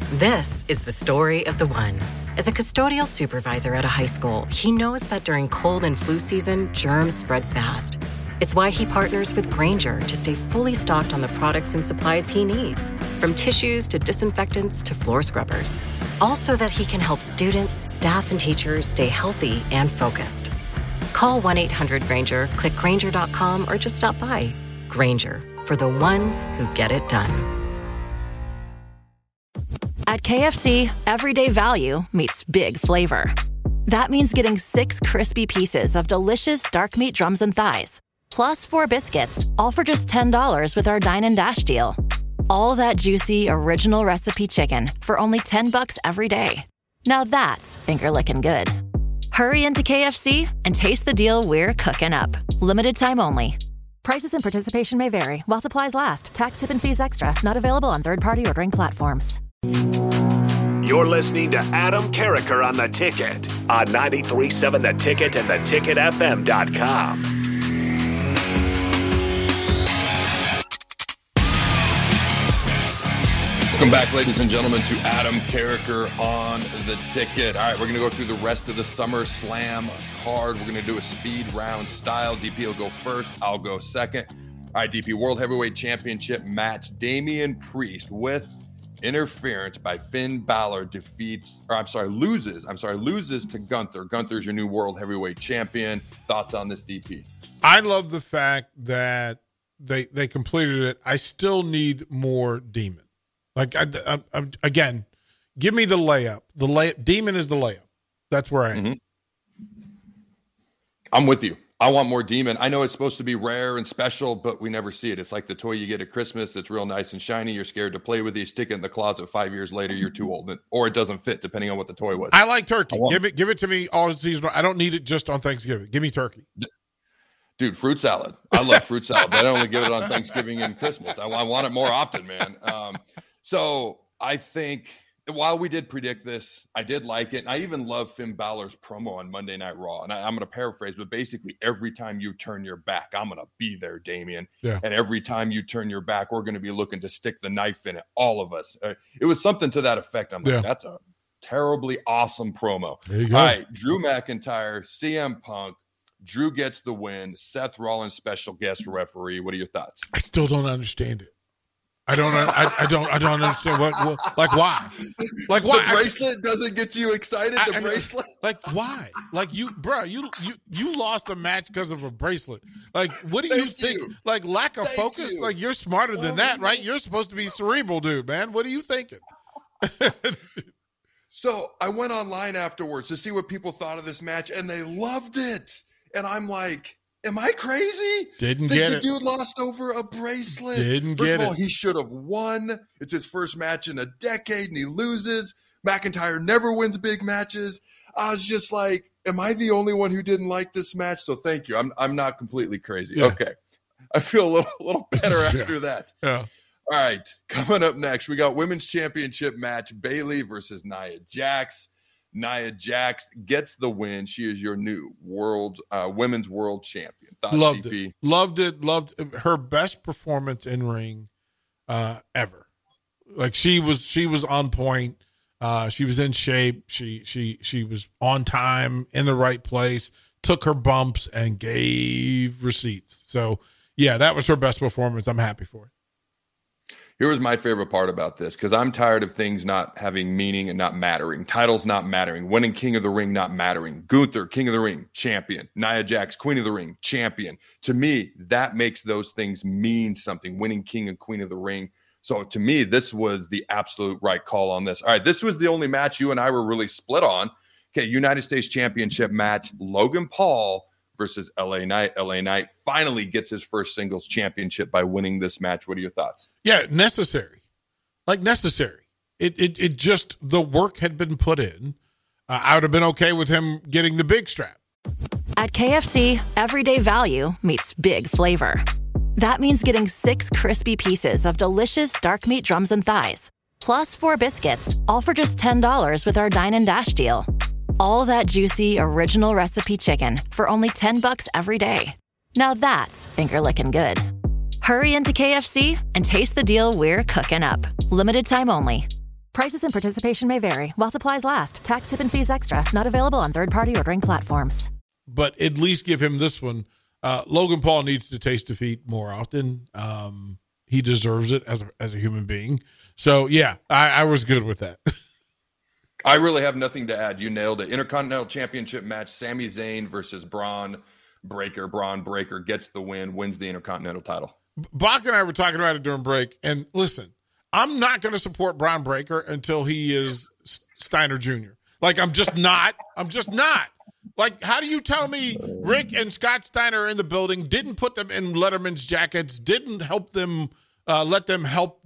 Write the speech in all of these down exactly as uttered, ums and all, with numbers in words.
This is the story of the one. As a custodial supervisor at a high school, he knows that during cold and flu season, germs spread fast. It's why he partners with Grainger to stay fully stocked on the products and supplies he needs, from tissues to disinfectants to floor scrubbers. Also that he can help students, staff, and teachers stay healthy and focused. Call one eight hundred Grainger, click Grainger dot com, or just stop by. Grainger, for the ones who get it done. At K F C, everyday value meets big flavor. That means getting six crispy pieces of delicious dark meat drums and thighs, plus four biscuits, all for just ten dollars with our Dine and Dash deal. All that juicy, original recipe chicken for only ten bucks every day. Now that's finger-licking good. Hurry into K F C and taste the deal we're cooking up. Limited time only. Prices and participation may vary while supplies last. Tax, tip, and fees extra. Not available on third-party ordering platforms. You're listening to Adam Carriker on The Ticket on ninety-three point seven The Ticket and the ticket f m dot com. Welcome back, ladies and gentlemen, to Adam Carriker on The Ticket. All right, we're going to go through the rest of the Summer Slam card. We're going to do a speed round style. D P will go first. I'll go second. All right, D P, World Heavyweight Championship match. Damian Priest with interference by Finn Balor defeats, or I'm sorry, loses. I'm sorry, loses to Gunther. Gunther's your new World Heavyweight Champion. Thoughts on this, D P? I love the fact that they they completed it. I still need more Demon. Like, I, I, I, again, give me the layup. The layup. Demon is the layup. That's where I am. Mm-hmm. I'm with you. I want more Demon. I know it's supposed to be rare and special, but we never see it. It's like the toy you get at Christmas that's real nice and shiny. You're scared to play with it. You stick it in the closet. Five years later, you're too old, or it doesn't fit, depending on what the toy was. I like turkey. I give it give it to me all season. I don't need it just on Thanksgiving. Give me turkey. Dude, fruit salad. I love fruit salad, but I only give it on Thanksgiving and Christmas. I, I want it more often, man. Um, so I think while we did predict this, I did like it. And I even love Finn Balor's promo on Monday Night Raw. And I, I'm going to paraphrase, but basically every time you turn your back, I'm going to be there, Damian. Yeah. And every time you turn your back, we're going to be looking to stick the knife in it, all of us. Uh, it was something to that effect. I'm like, yeah. That's a terribly awesome promo. There you go. All right, Drew McIntyre, C M Punk. Drew gets the win. Seth Rollins, special guest referee. What are your thoughts? I still don't understand it. I don't. I, I don't. I don't understand what, what. Like why? Like why? The bracelet doesn't get you excited. The I, I, bracelet. Like why? Like you, bro. You you you lost a match because of a bracelet. Like what do Thank you think? you. Like lack of Thank focus. you. Like you're smarter than that, right? You're supposed to be cerebral, dude, man. What are you thinking? So I went online afterwards to see what people thought of this match, and they loved it. And I'm like, am I crazy? Didn't Think get the it. dude lost over a bracelet. Didn't First get of all, it. he should have won. It's his first match in a decade, and he loses. McIntyre never wins big matches. I was just like, am I the only one who didn't like this match? So thank you. I'm I'm not completely crazy. Yeah. Okay. I feel a little, little better Yeah. after that. Yeah. All right. Coming up next, we got women's championship match, Bayley versus Nia Jax. Nia Jax gets the win. She is your new world uh, women's world champion. Thoughts, Loved D P? it. Loved it. Loved it. Her best performance in ring uh, ever. Like she was, she was on point. Uh, she was in shape. She she she was on time, in the right place. Took her bumps and gave receipts. So yeah, that was her best performance. I'm happy for it. Here was my favorite part about this, because I'm tired of things not having meaning and not mattering. Titles not mattering. Winning King of the Ring not mattering. Gunther, King of the Ring, champion. Nia Jax, Queen of the Ring, champion. To me, that makes those things mean something. Winning King and Queen of the Ring. So to me, this was the absolute right call on this. All right, this was the only match you and I were really split on. Okay, United States Championship match. Logan Paul versus L A Knight. L A Knight finally gets his first singles championship by winning this match. What are your thoughts? Yeah, necessary. Like necessary. It it it just, the work had been put in. Uh, I would have been okay with him getting the big strap. At K F C, everyday value meets big flavor. That means getting six crispy pieces of delicious dark meat drums and thighs, plus four biscuits, all for just ten dollars with our Dine and Dash deal. All that juicy, original recipe chicken for only ten bucks every day. Now that's finger-licking good. Hurry into K F C and taste the deal we're cooking up. Limited time only. Prices and participation may vary. While supplies last. Tax, tip, and fees extra. Not available on third-party ordering platforms. But at least give him this one. Uh, Logan Paul needs to taste defeat more often. Um, he deserves it as a, as a human being. So, yeah, I, I was good with that. I really have nothing to add. You nailed it. Intercontinental Championship match, Sami Zayn versus Braun Breaker. Braun Breaker gets the win, wins the Intercontinental title. Bach and I were talking about it during break, and listen, I'm not going to support Braun Breaker until he is Steiner Junior Like, I'm just not. I'm just not. Like, how do you tell me Rick and Scott Steiner are in the building, didn't put them in Letterman's jackets, didn't help them, uh, let them help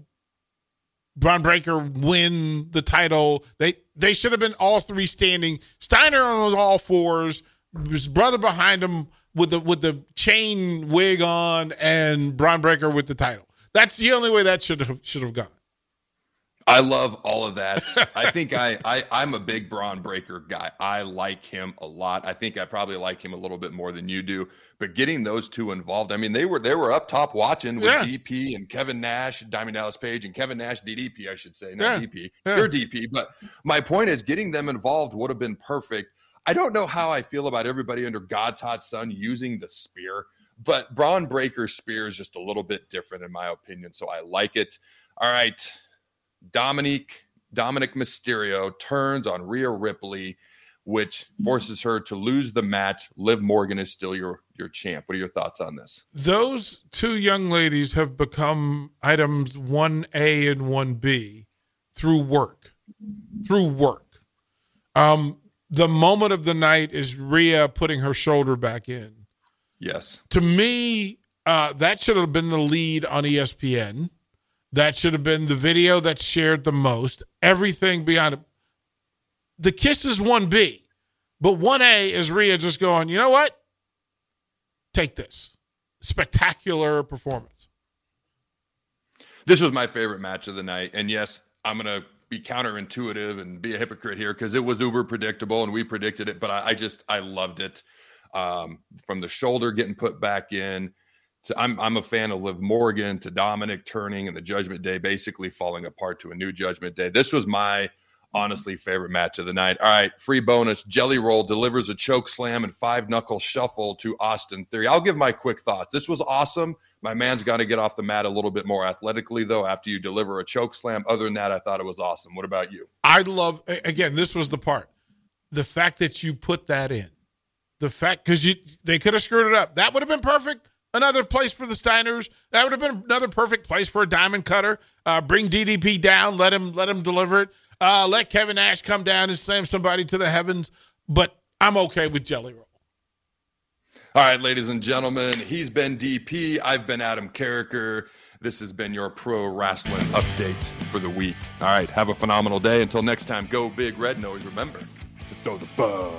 Braun Breaker win the title? They they should have been all three standing. Steiner on all fours, his brother behind him with the with the chain wig on, and Braun Breaker with the title. That's the only way that should have should have gone. I love all of that. I think I, I, I'm a big Braun Breaker guy. I like him a lot. I think I probably like him a little bit more than you do. But getting those two involved, I mean, they were they were up top watching with yeah. D P and Kevin Nash, Diamond Dallas Page, and Kevin Nash, D D P, I should say, not yeah. D P. Yeah. You're D P. But my point is, getting them involved would have been perfect. I don't know how I feel about everybody under God's hot sun using the spear, but Braun Breaker's spear is just a little bit different in my opinion, so I like it. All right. Dominique, Dominic Mysterio turns on Rhea Ripley, which forces her to lose the match. Liv Morgan is still your, your champ. What are your thoughts on this? Those two young ladies have become items one A and one B through work. Through work. Um, the moment of the night is Rhea putting her shoulder back in. Yes. To me, uh, that should have been the lead on E S P N. That should have been the video that's shared the most. Everything beyond it. The kiss is one B, but one A is Rhea just going, you know what? Take this. Spectacular performance. This was my favorite match of the night. And yes, I'm going to be counterintuitive and be a hypocrite here because it was uber predictable and we predicted it, but I, I just, I loved it. Um, from the shoulder getting put back in. So I'm I'm a fan of Liv Morgan to Dominic turning and the Judgment Day basically falling apart to a new Judgment Day. This was my honestly favorite match of the night. All right, free bonus. Jelly Roll delivers a choke slam and five knuckle shuffle to Austin Theory. I'll give my quick thoughts. This was awesome. My man's got to get off the mat a little bit more athletically, though, after you deliver a choke slam. Other than that, I thought it was awesome. What about you? I love, again, this was the part. The fact that you put that in. The fact, because you they could have screwed it up. That would have been perfect. Another place for the Steiners. That would have been another perfect place for a diamond cutter. Uh, bring D D P down. Let him let him deliver it. Uh, let Kevin Nash come down and slam somebody to the heavens. But I'm okay with Jelly Roll. All right, ladies and gentlemen, he's been D P. I've been Adam Carricker. This has been your pro wrestling update for the week. All right, have a phenomenal day. Until next time, go Big Red. And always remember to throw the ball.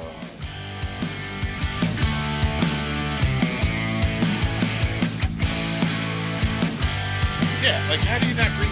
Yeah, like how do you not bring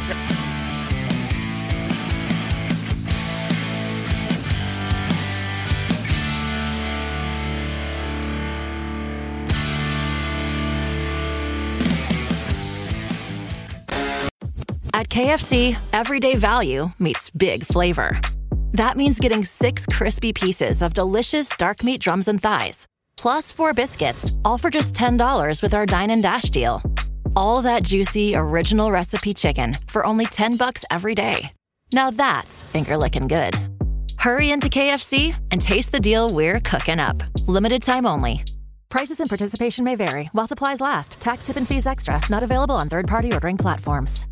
At K F C, everyday value meets big flavor. That means getting six crispy pieces of delicious dark meat drums and thighs, plus four biscuits, all for just ten dollars with our Dine and Dash deal. All that juicy, original recipe chicken for only ten bucks every day. Now that's finger-licking good. Hurry into K F C and taste the deal we're cooking up. Limited time only. Prices and participation may vary while supplies last. Tax, tip, and fees extra. Not available on third-party ordering platforms.